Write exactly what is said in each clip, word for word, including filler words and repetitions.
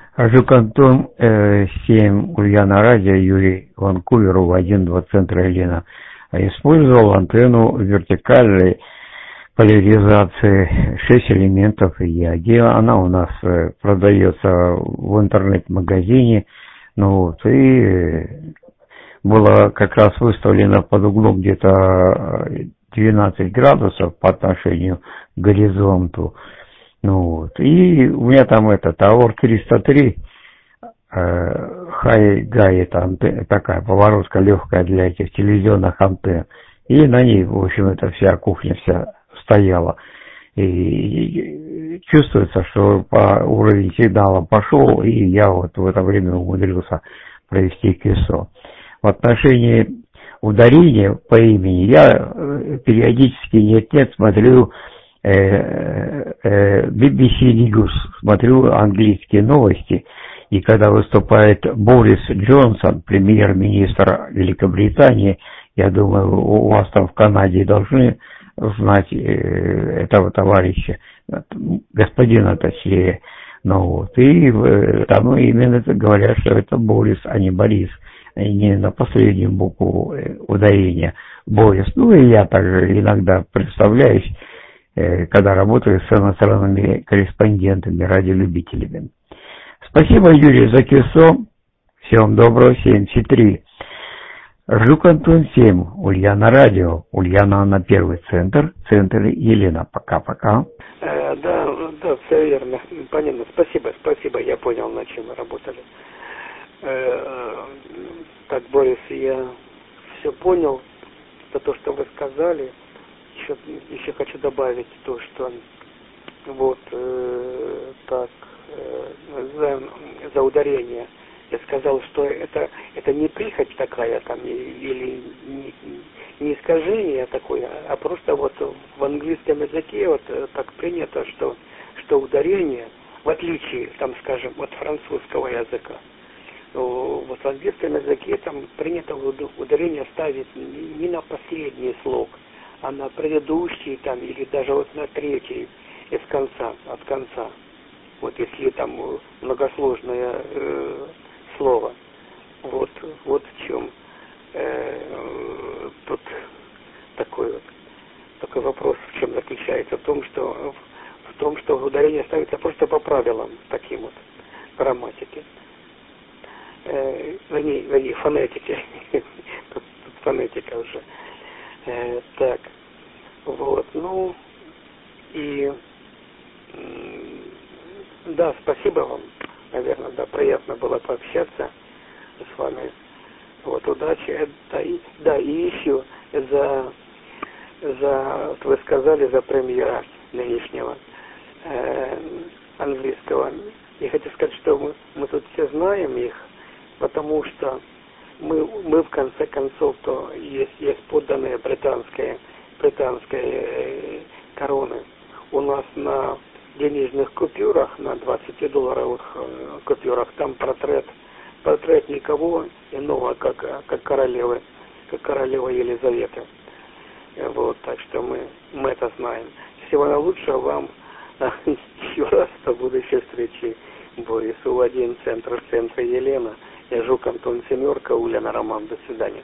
Жук Антон, э, семь, Ульяна Радио, Юрий, Ванкувер, У один, два центра, Елена. Использовал антенну вертикальной поляризации, шесть элементов ЯГИ. Она у нас э, продается в интернет-магазине. Ну вот, и была как раз выставлена под углом где-то двенадцать градусов по отношению к горизонту. Ну вот, и у меня там этот АОР триста три, э, хай-гай, это антенна, такая поворотка легкая для этих телевизионных антенн. И на ней, в общем, эта вся кухня вся стояла. И, и чувствуется, что по, уровень сигнала пошел, и я вот в это время умудрился провести КИСО. В отношении ударения по имени я периодически нет-нет смотрю би би си News, смотрю английские новости, и когда выступает Борис Джонсон, премьер-министр Великобритании, я думаю, у вас там в Канаде должны знать этого товарища, господина точнее, ну вот, и там именно говорят, что это Борис, а не Борис, не на последнюю букву ударения Борис. Ну и я также иногда представляюсь, когда работаю с иностранными корреспондентами, радиолюбителями. Спасибо, Юрий, за КИСО. Всем доброго, семьдесят три. Жук Антон, семь, Ульяна Радио. Ульяна на первый центр, центр Елена. Пока-пока. Э, да, да, все верно. Понятно. Спасибо, спасибо. Я понял, над чем вы работали. Э, так, Борис, я все понял. За то, что вы сказали. Еще, еще хочу добавить то, что вот э, так э, за, за ударение я сказал, что это это не прихоть такая там или не, не искажение такое, а просто вот в английском языке вот так принято, что что ударение, в отличие там, скажем, от французского языка, вот в английском языке там принято ударение ставить не на последний слог, а на предыдущий там, или даже вот на третий из конца, от конца. Вот если там многосложное э, слово. Вот, вот в чем э, тут такой вот такой вопрос, в чем заключается, в том, что в том, что ударение ставится просто по правилам таким вот грамматики. Э, вернее, вернее, фонетики. тут, тут фонетика уже. Э, так, вот, ну, и, да, спасибо вам, наверное, да, приятно было пообщаться с вами, вот, удачи, да, и, да, и еще за, за, вот вы сказали, за премьера нынешнего э, английского, я хочу сказать, что мы, мы тут все знаем их, потому что Мы, мы в конце концов, то есть, есть подданные британские, британские короны. У нас на денежных купюрах, на двадцатидолларовых купюрах, там портрет, портрет никого иного, как, как королевы, как королева Елизаветы. Вот, так что мы, мы это знаем. Всего наилучшего вам еще раз до будущей встречи. Борис, У один, центр, центра Елена. Я Жук Антон, семерка, Ульяна Роман. До свидания.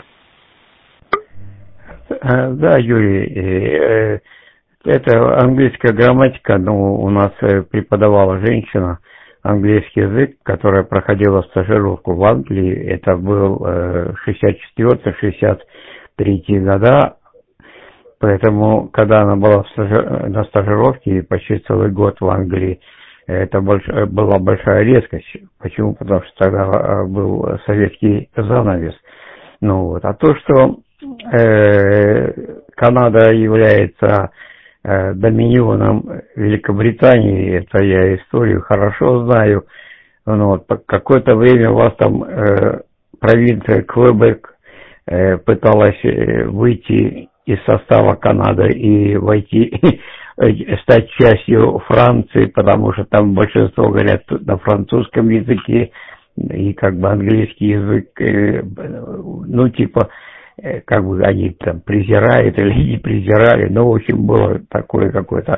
Да, Юрий, это английская грамматика, но у нас преподавала женщина английский язык, которая проходила стажировку в Англии. Это был шестьдесят четвёртый — шестьдесят третий года. Поэтому, когда она была на стажировке почти целый год в Англии, это больш... была большая резкость. Почему? Потому что тогда был советский занавес. Ну вот. А то, что э, Канада является э, доминионом Великобритании, это я историю хорошо знаю. Ну, вот. Какое-то время у вас там э, провинция Квебек э, пыталась выйти из состава Канады и войти стать частью Франции, потому что там большинство говорят на французском языке, и как бы английский язык, ну, типа, как бы они там презирают или не презирали, но, в общем, было такое какое-то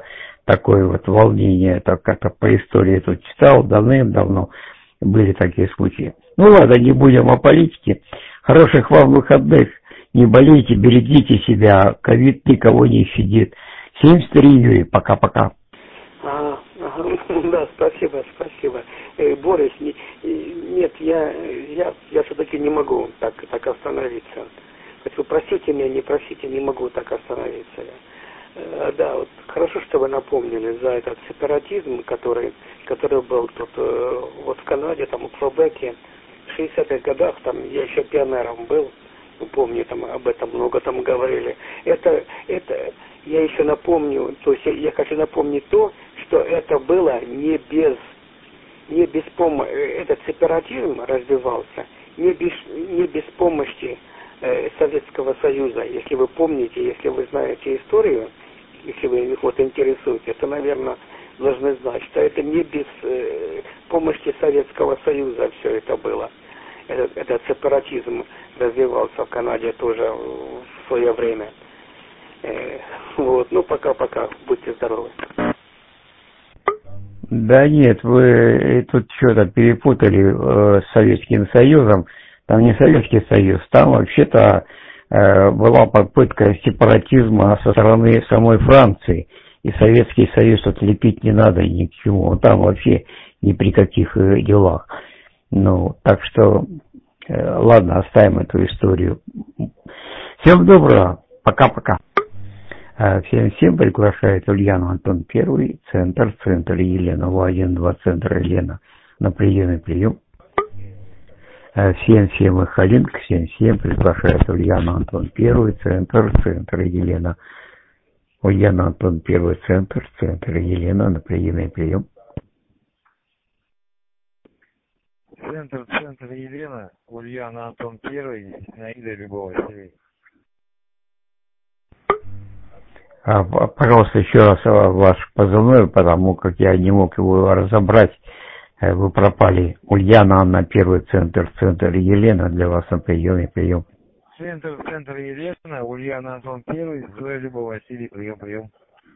такое вот волнение, это как-то по истории тут читал, давным-давно были такие случаи. Ну ладно, не будем о политике. Хороших вам выходных, не болейте, берегите себя, ковид никого не щадит. Всем старею, пока-пока. Ага, ага, да, спасибо, спасибо. Э, Борис, не, нет, я, я, я все-таки не могу так, так остановиться. Хоть вы просите меня, не просите, не могу так остановиться. Э, да, вот хорошо, что вы напомнили за этот сепаратизм, который, который был тут э, вот в Канаде, там в Квебеке, в шестидесятых годах, там я еще пионером был, помню, там об этом много там говорили. Это, это, я еще напомню, то есть я, я хочу напомнить то, что это было не без, не без помощи, этот сепаратизм развивался не без, не без помощи э, Советского Союза. Если вы помните, если вы знаете историю, если вы вот интересуетесь, то, наверное, должны знать, что это не без э, помощи Советского Союза все это было. Этот, этот сепаратизм развивался в Канаде тоже в свое время. Э, вот, ну пока-пока, будьте здоровы. Да нет, вы тут что-то перепутали э, с Советским Союзом. Там не Советский Союз, там вообще-то э, была попытка сепаратизма со стороны самой Франции. И Советский Союз тут лепить не надо ни к чему. Там вообще ни при каких э, делах. Ну, так что, э, ладно, оставим эту историю. Всем доброго, пока-пока. Всем-всем приглашает Ульяна Антон Первый, центр, центр Елена, В один два центр Елена, на приемный прием. Всем-всем и Халинка, всем-всем приглашает Ульяна Антон Первый, центр, центр Елена. Ульяна Антон Первый, центр, центр Елена, на приемный прием. Центр, центр Елена, Ульяна Антон Первый, Наида Любовь Василий. А, пожалуйста, еще раз ваш позывной, потому как я не мог его разобрать. Вы пропали. Ульяна Анна Первый, центр, центр Елена, для вас на приеме, прием. Центр, центр Елена, Ульяна Антон Первый, Зоя Любовь Василий, прием, прием.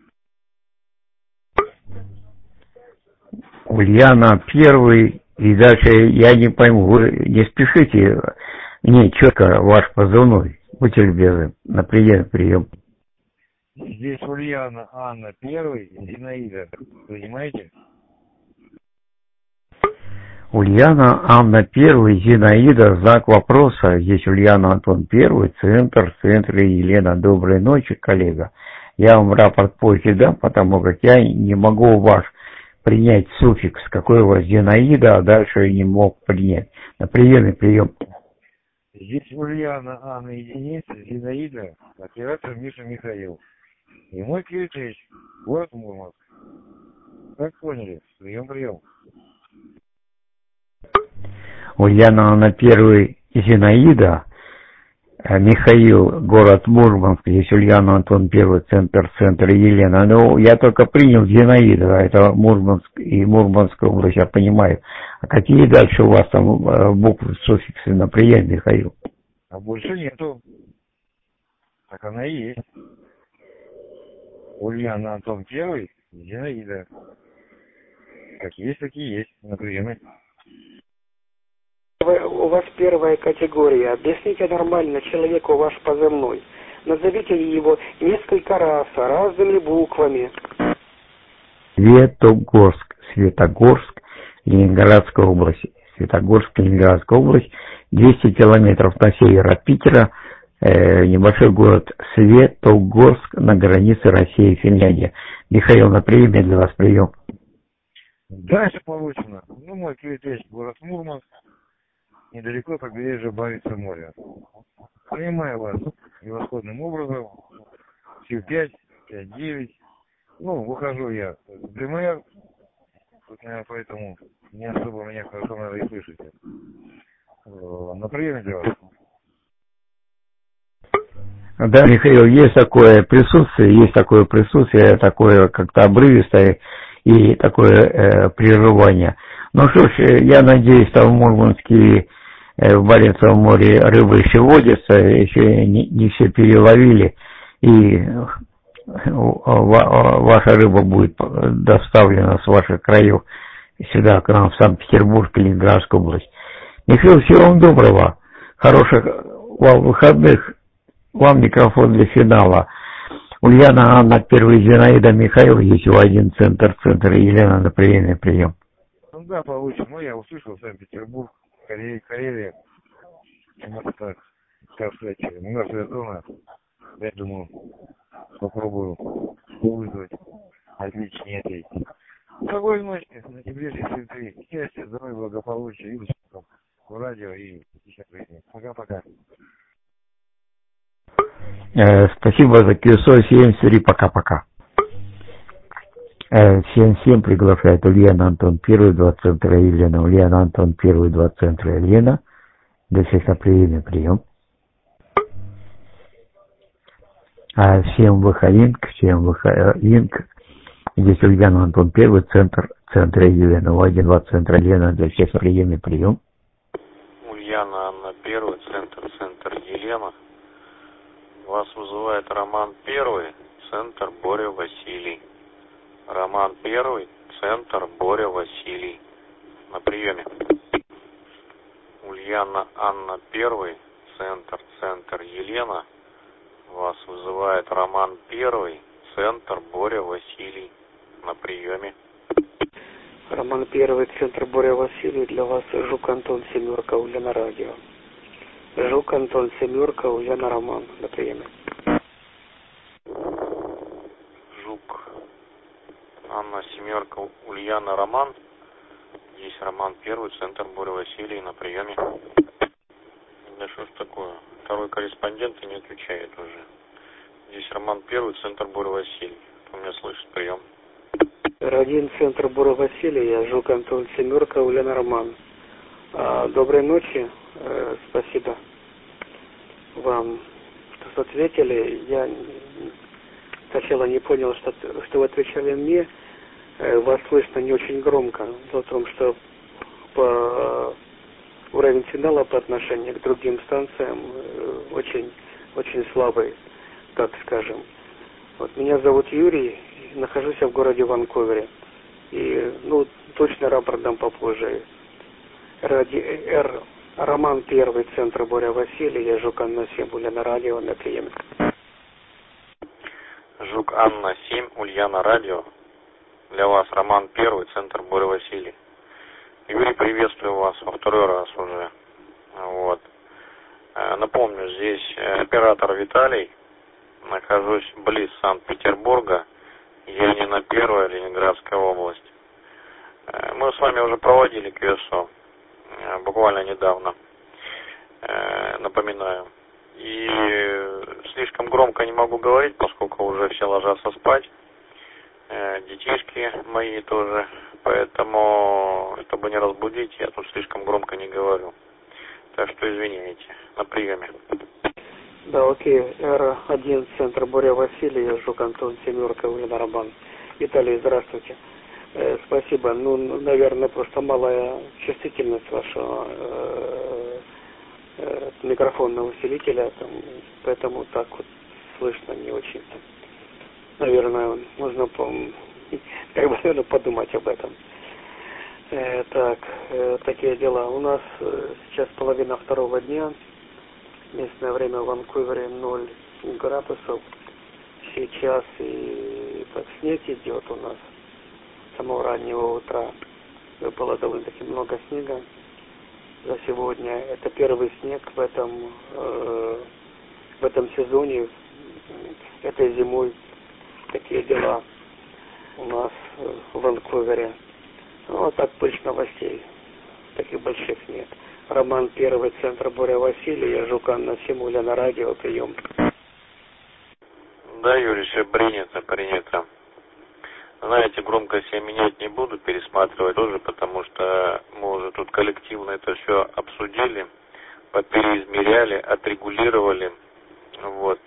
Ульяна Первый, и дальше я не пойму, вы не спешите, не, четко ваш позывной, будьте любезны, на приеме, прием. Здесь Ульяна Анна Первый, Зинаида, понимаете? Ульяна Анна Первый, Зинаида, знак вопроса. Здесь Ульяна Антон Первый, центр, центр Елена. Доброй ночи, коллега. Я вам рапорт позже дам, потому как я не могу ваш принять суффикс, какой у вас Зинаида, а дальше не мог принять. На приеме, прием. Здесь Ульяна Анна единица, Зинаида, оператор Миша Михаил. И мой Киричевич, город Мурманск. Как поняли? Прием, прием. Ульяна Анна Первый, Зинаида, Михаил, город Мурманск, здесь Ульяна Антон Первый, центр, центр Елена. Ну, я только принял Зинаида, это Мурманск и Мурманская область, я понимаю. А какие дальше у вас там буквы, суффиксы на приеме, Михаил? А больше нету. Так она и есть. Ульяна Антон Первый, Зинаида. Как есть, так и есть. На приеме. У вас первая категория. Объясните нормально человеку ваш позывной. Назовите его несколько раз, разными буквами. Светогорск, Светогорск, Ленинградская область. Светогорск, Ленинградская область. двести километров на север от Питера. Э, небольшой город Светогорск на границе России и Финляндии. Михаил, на приеме для вас прием. Дальше получено. Ну, мой Киричевич, город Мурманск. Недалеко от побережья Баренцева моря. Принимаю вас превосходным образом. Q пять, пять девять. Ну, выхожу я в ДМР. Поэтому не особо меня хорошо, наверное, и слышите. На приеме для вас. Да, Михаил, есть такое присутствие, есть такое присутствие, такое как-то обрывистое и такое э, прерывание. Ну что ж, я надеюсь, что в Мурманске, в Баренцевом море рыба еще водится, еще не, не все переловили, и ваша рыба будет доставлена с ваших краев сюда, к нам, в Санкт-Петербург, Ленинградскую область. Михаил, всего вам доброго, хороших вам выходных, вам микрофон для финала. Ульяна, Анна, первый, Зинаида, Михаил, есть у один центр, центр, Елена на приеме, прием. Ну да, получим. Ну, я услышал Санкт-Петербург, Карелия, Карелия. У нас так, как сказать, мертвая зона. Я думаю, попробую вызвать отличный ответ. Какой ночи, на тебе цветы, счастья, здоровья, благополучия, и успехов в радио и в жизни. Пока-пока. Э, спасибо за кью эс о семьдесят три, пока-пока. Э, семьдесят семь приглашает Ульяна, Антон, первый, два центра, Елена. Ульяна, Антон, первый, два центра, Елена. До всех на приеме, прием. А всем выходинг, всем выходинг. Здесь Ульяна, Антон, первый, центр, центр, Елена. У один, два центра, Елена. Для всех на приеме, прием. Ульяна, Анна, первый, центр, центр, Елена. Вас вызывает Роман Первый, центр, Боря, Василий. Роман Первый, центр, Боря, Василий. На приеме. Ульяна, Анна Первый, центр, центр, Елена. Вас вызывает Роман Первый, центр, Боря, Василий. На приеме. Роман Первый, центр, Боря, Василий. Для вас Жук Антон, семерка, Ульяна, радио. Жук Антон, семерка, Ульяна, Роман. На приеме. Жук Анна, семерка, Ульяна, Роман. Здесь Роман Первый, центр, Боря, Василий. На приеме. Да что ж такое? Второй корреспондент и не отвечает уже. Здесь Роман Первый, центр, Боря, Василий. Кто меня слышит? Прием. Один, центр, Боря, Василий. Я Жук Антон, семерка, Ульяна, Роман. А, доброй ночи. Э, спасибо вам, что ответили. Я сначала не понял, что, что вы отвечали мне. Э, вас слышно не очень громко. Дело в том, что по уровень сигнала по отношению к другим станциям э, очень, очень слабый, так скажем. Вот меня зовут Юрий, нахожусь в городе Ванкувере. И, ну, точно рапорт дам попозже. Ради Р. Роман Первый, центр, Боря, Василий. Я Жук Анна семь, Ульяна, радио. На приеме. Жук Анна семь, Ульяна, радио. Для вас Роман Первый, центр, Боря, Василий. Юрий, приветствую вас во второй раз уже. Вот. Напомню, здесь оператор Виталий. Нахожусь близ Санкт-Петербурга. Янина Первая, Ленинградская область. Мы с вами уже проводили кью эс о. Буквально недавно. Напоминаю. И слишком громко не могу говорить, поскольку уже все ложатся спать. Детишки мои тоже. Поэтому, чтобы не разбудить, я тут слишком громко не говорю. Так что извиняйте. На приеме. Да, окей. Р один, центр, Боря, Василий. Я Жук Антон, семерка, Ульяна, Роман. Виталий, здравствуйте. Э, спасибо. Ну, наверное, просто малая чувствительность вашего э, э, микрофонного усилителя, там, поэтому так вот слышно не очень. Наверное, нужно как бы, наверное, подумать об этом. Э, так, э, такие дела. У нас э, сейчас половина второго дня. Местное время в Ванкувере ноль градусов. Сейчас и так снег идет у нас. С самого раннего утра выпало довольно-таки много снега за сегодня. Это первый снег в этом, э, в этом сезоне, этой зимой. Такие дела у нас в Ванкувере. Ну, а так пыльных новостей. Таких больших нет. Роман Первый, центр, Боря, Василий. Я Жук Анна семь, Ульяна, радио. Прием. Да, Юрий, все принято, принято. Знаете, громкость я менять не буду, пересматривать тоже, потому что мы уже тут коллективно это все обсудили, попереизмеряли, отрегулировали. Вот.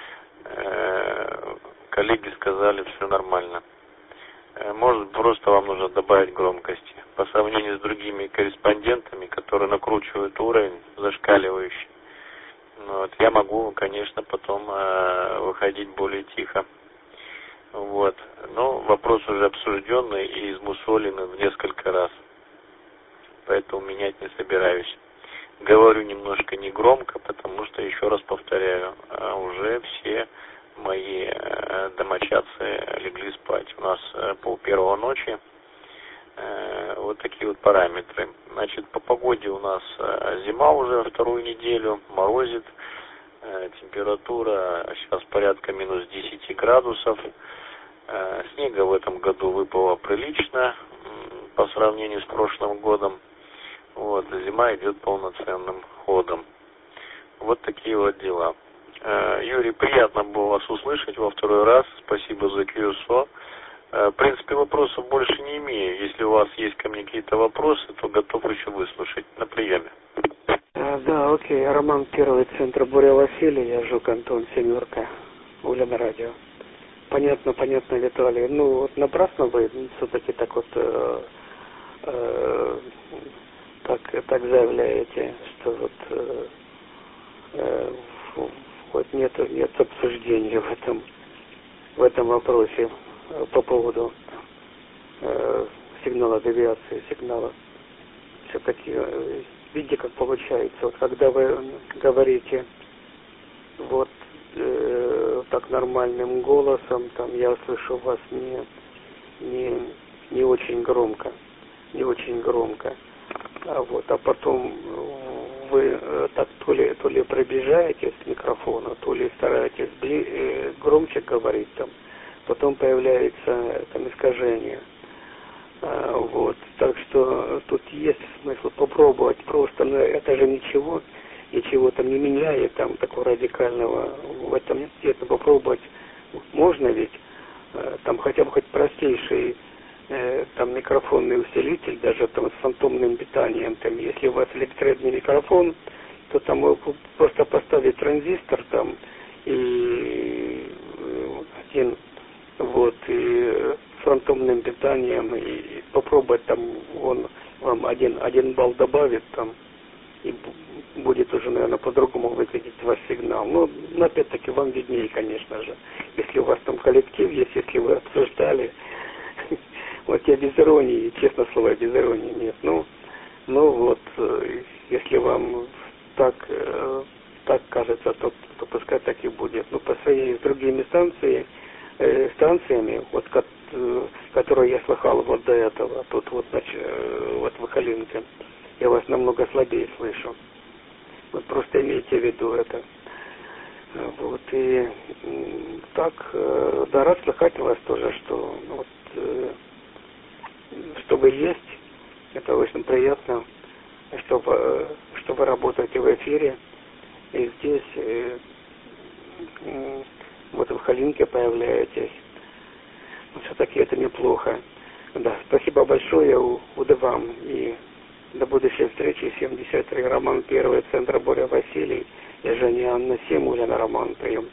Коллеги сказали, все нормально. Может, просто вам нужно добавить громкости. По сравнению с другими корреспондентами, которые накручивают уровень зашкаливающий. Вот, я могу, конечно, потом э, выходить более тихо. Вот. Но вопрос уже обсужденный и измусоленный в несколько раз. Поэтому менять не собираюсь. Говорю немножко негромко, потому что, еще раз повторяю, уже все мои домочадцы легли спать. У нас пол первого ночи. Вот такие вот параметры. Значит, по погоде у нас зима уже вторую неделю, морозит. Температура сейчас порядка минус десять градусов. Снега в этом году выпало прилично по сравнению с прошлым годом. Вот, зима идет полноценным ходом. Вот такие вот дела. Юрий, приятно было вас услышать во второй раз. Спасибо за кью эс о. В принципе, вопросов больше не имею. Если у вас есть ко мне какие-то вопросы, то готов еще выслушать. На приеме. А, да, окей. Роман Первый, Центр Боря Василий. Я Жук Антон, Семерка. Ульяна Радио. Понятно, понятно, Виталий. Ну, вот напрасно вы все-таки так вот э, э, так, так заявляете, что вот, э, э, вот нет, нет обсуждения в этом, в этом вопросе э, по поводу э, сигнала девиации, сигнала. Все-таки, э, видите, как получается, вот когда вы говорите вот э, так нормальным голосом, там я слышу вас не, не, не очень громко, не очень громко. А вот, а потом вы э, так то ли, то ли приближаетесь к микрофону, то ли стараетесь бли, э, громче говорить там, потом появляется там искажение. А, вот, так что тут есть смысл попробовать просто, но это же ничего, ничего там не меняет, там такого радикального в этом нет, это попробовать можно ведь, э, там хотя бы хоть простейший там микрофонный усилитель, даже там с фантомным питанием, там, если у вас электроидный микрофон, то там вы просто поставить транзистор там и один вот и с фантомным питанием и попробовать там он вам один один балл добавит там и будет уже, наверное, по-другому выглядеть ваш сигнал. Но, но опять-таки вам виднее, конечно же, если у вас там коллектив есть, если вы обсуждали. Вот я без иронии, честно слово, без иронии нет. Ну, ну вот, если вам так, так кажется, то, то пускай так и будет. Но по сравнению с другими станциями, э, станциями, вот, которые я слыхал вот до этого, тут вот, значит, вот в Халинке, я вас намного слабее слышу. Вот просто имейте в виду это. Вот, и так, да, рад слыхать вас тоже, что вот, что вы есть, это очень приятно, что вы, что вы работаете в эфире, и здесь, и, вот в Халинке появляетесь. Все-таки это неплохо. Да, спасибо большое, удачи вам, и до будущей встречи. семьдесят три, Роман Первый, Центр Боря Василий, и Женя Анна семь, Ульяна Роман, прием.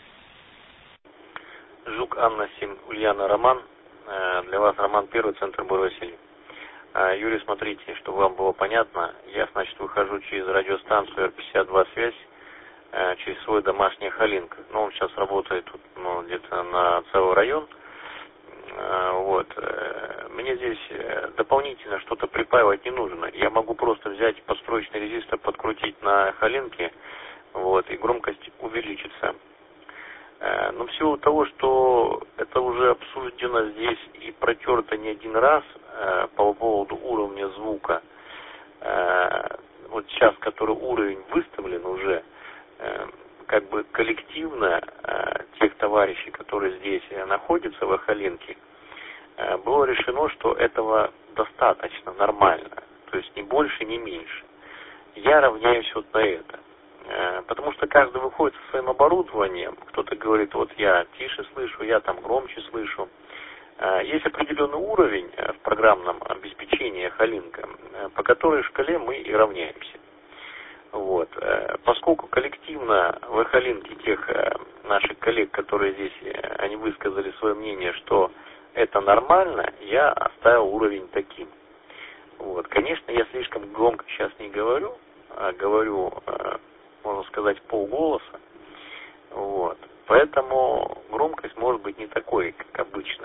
Жук Анна семь, Ульяна Роман. Для вас Роман Первый, Центр Боря Василий. Юрий, смотрите, чтобы вам было понятно, я, значит, выхожу через радиостанцию эр пятьдесят два связь, через свой домашний Халинк. Ну, он сейчас работает тут, ну, где-то на целый район. Вот. Мне здесь дополнительно что-то припаивать не нужно. Я могу просто взять подстроечный резистор, подкрутить на Халинке, вот, и громкость увеличится. Но в силу того, что это уже обсуждено здесь и протерто не один раз по поводу уровня звука, вот сейчас, который уровень выставлен уже, как бы коллективно тех товарищей, которые здесь находятся в Халинке, было решено, что этого достаточно, нормально, то есть ни больше, ни меньше. Я равняюсь вот на это. Потому что каждый выходит со своим оборудованием, кто-то говорит, вот я тише слышу, я там громче слышу. Есть определенный уровень в программном обеспечении Халинка, по которой шкале мы и равняемся. Вот. Поскольку коллективно в Халинке тех наших коллег, которые здесь, они высказали свое мнение, что это нормально, я оставил уровень таким. Вот. Конечно, я слишком громко сейчас не говорю, а говорю, можно сказать, полголоса. Вот. поэтому громкость может быть не такой, как обычно.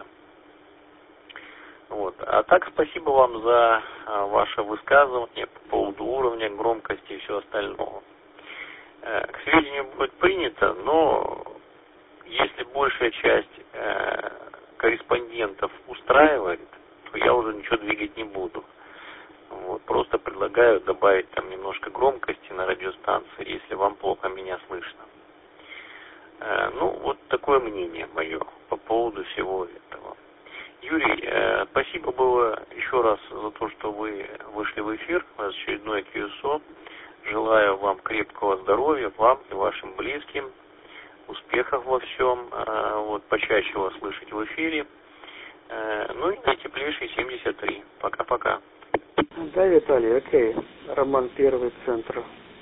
Вот. А так, спасибо вам за ваше высказывание по поводу уровня громкости и всего остального. К сведению будет принято, но если большая часть корреспондентов устраивает, то я уже ничего двигать не буду. Вот. Просто предлагаю добавить там немножко громкости на радиостанции, если вам плохо меня слышно. Ну, вот такое мнение мое по поводу всего этого. Юрий, э, спасибо было еще раз за то, что вы вышли в эфир, в очередной кью эс о. Желаю вам крепкого здоровья, вам и вашим близким, успехов во всем, э, вот, почаще вас слышать в эфире. Э, ну и наитеплейший семьдесят три. Пока-пока. Да, Виталий, окей. Роман Первый, центр.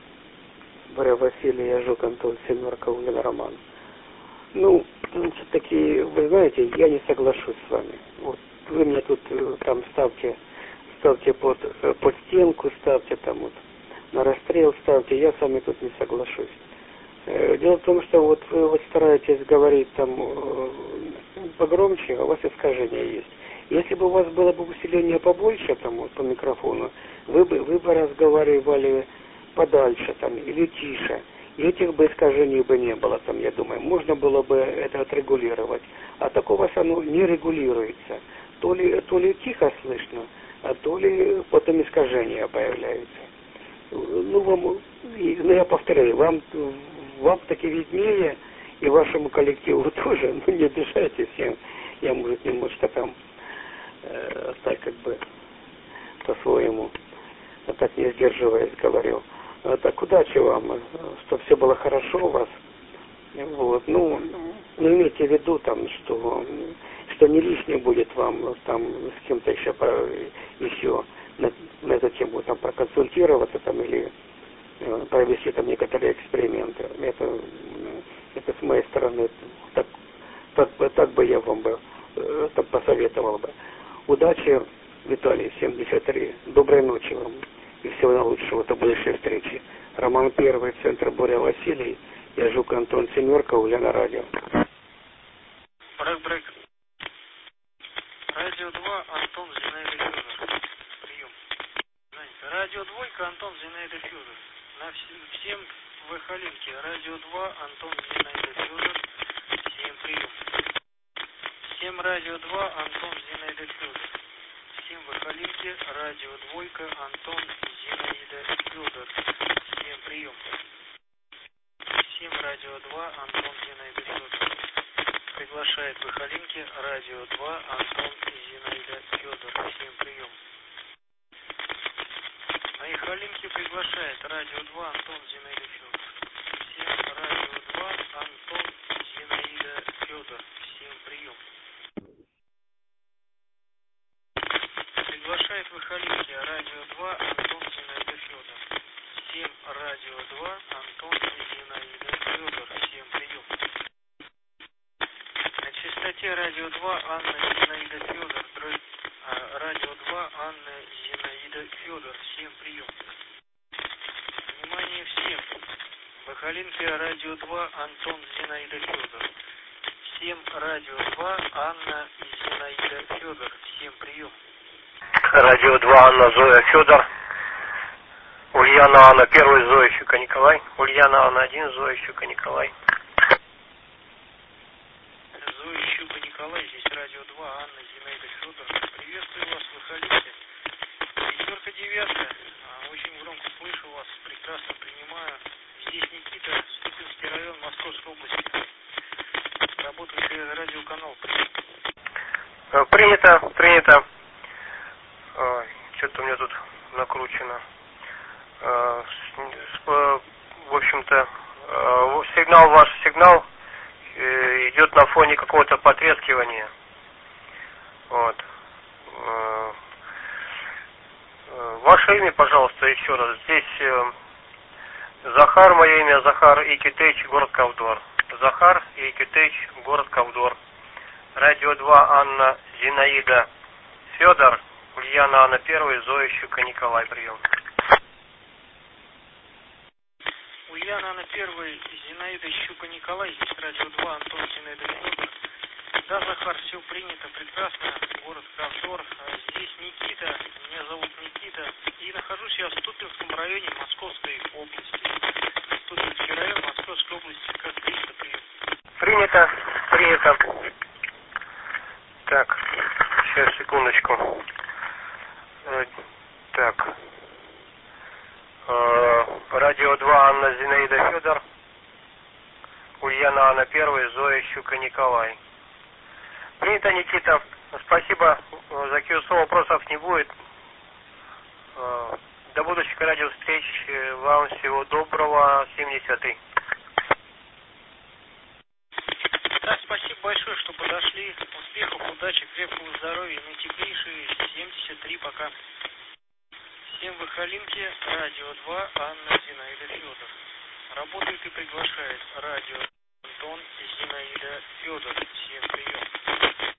Боря Василий, я Жук, Антон, Семерка, Ульяна, Роман. Ну, все-таки, вы знаете, я не соглашусь с вами. Вот вы мне тут там ставьте, ставьте под, под стенку, ставьте там вот на расстрел, ставьте, я с вами тут не соглашусь. Дело в том, что вот вы вот стараетесь говорить там погромче, а у вас искажения есть. Если бы у вас было бы усиление побольше там вот по микрофону, вы бы, вы бы разговаривали подальше там или тише. И этих бы искажений бы не было, там, я думаю, можно было бы это отрегулировать. А такого оно не регулируется. То ли, то ли тихо слышно, а то ли потом искажения появляются. Ну, вам, ну я повторяю, вам, вам таки виднее, и вашему коллективу тоже, ну, не обижайте всем. Я, может, немножко там, э, так как бы, по-своему, так не сдерживаясь, говорил. Так, удачи вам, чтобы все было хорошо у вас. Вот. Ну, ну, имейте в виду, там, что, что не лишнее будет вам там с кем-то еще, еще на, на эту тему там проконсультироваться там, или э, провести там некоторые эксперименты. Это, это с моей стороны, так, так, так бы я вам бы э, так посоветовал бы. Удачи, Виталий, семьдесят три. Доброй ночи вам. И всего наилучшего, до ближайшей встречи. Роман Первый, центр Боря Василий. Я Жук, Антон, Семерка, Ульяна, радио. Брейк-брейк. Радио два, Антон, Зинаида, Федор. Прием. Радио Двойка, Антон, Зинаида, Федор. На вс- всем в Эхолинке. Радио два, Антон, Зинаида, Федор. Всем прием. Всем Радио два, Антон, Зинаида, Федор. Всем в Эхолинке. Радио Двойка, Антон, Зинаида, Федор. Всем прием. Всем Радио два, Антон, Зинаида, Федор. Приглашает в Эхолинке Радио два, Антон и Зинаида, Федор. Всем прием. На Эхолинке приглашает Радио два, Антон, Зинаида, Федор. Всем Радио два, Антон, Зинаида, Федор. Всем прием. Приглашает в Эхолинке Радио два, Антон, Зинаида, Федор. Всем Радио два, Антон и Зинаида, Федор. Всем прием. На частоте Радио два, Анна, Зинаида, Федор. А, Радио два, Анна, Зинаида, Федор. Всем прием. Внимание всем. В Эхолинке Радио два, Антон, Зинаида, Федор. Всем Радио два, Анна и Зинаида, Федор. Всем прием. Радио два, Анна, Зоя, Федор. Ульяна, Анна, первый, Зоя, Щука, Николай. Ульяна, Анна, один, Зоя, Щука, Николай. Зоя, Щука, Николай, здесь Радио два, Анна, Зинаида, Федор. Приветствую вас в Эхолинке. Пятерка, девятка. Очень громко слышу вас, прекрасно принимаю. Здесь Никита, Ступинский район, Московской области. Работающий радиоканал. Принято, принято. Ой, что-то у меня тут накручено. В общем-то, сигнал, ваш сигнал идет на фоне какого-то потрескивания. Вот. Ваше имя, пожалуйста, еще раз. Здесь Захар, мое имя Захар Икитеч, город Ковдор. Захар Икитеч, город Ковдор. Радио два, Анна, Зинаида, Федор. Ульяна, Анна, первый, Зоя, Щука, Николай, прием. Ульяна Ульяна Анна первый, Зинаида Щука Николай, здесь радио два, Антон Зинаида Федор. Да, Захар, все принято, прекрасно, город Ковдор. Здесь Никита, меня зовут Никита, и нахожусь я в Ступинском районе Московской области. Ступинский район Московской области, как принято, прием. Принято, принято. Так, сейчас, секундочку. Э, так. Э, радио два, Анна Зинаида Федор. Ульяна Анна первая, Зоя Щука Николай. Принято, Никита. Спасибо за Q-слово, вопросов не будет. Э, до будущих радиовстреч. Вам всего доброго. семидесятый. Да, спасибо большое, что подошли. Успехов, удачи, крепкого здоровья, наитеплейшие семьдесят три, пока. Всем в Ихалинке, радио два, Анна Зинаида Федор. Работает и приглашает радио Антон Зинаида Федор. Всем прием.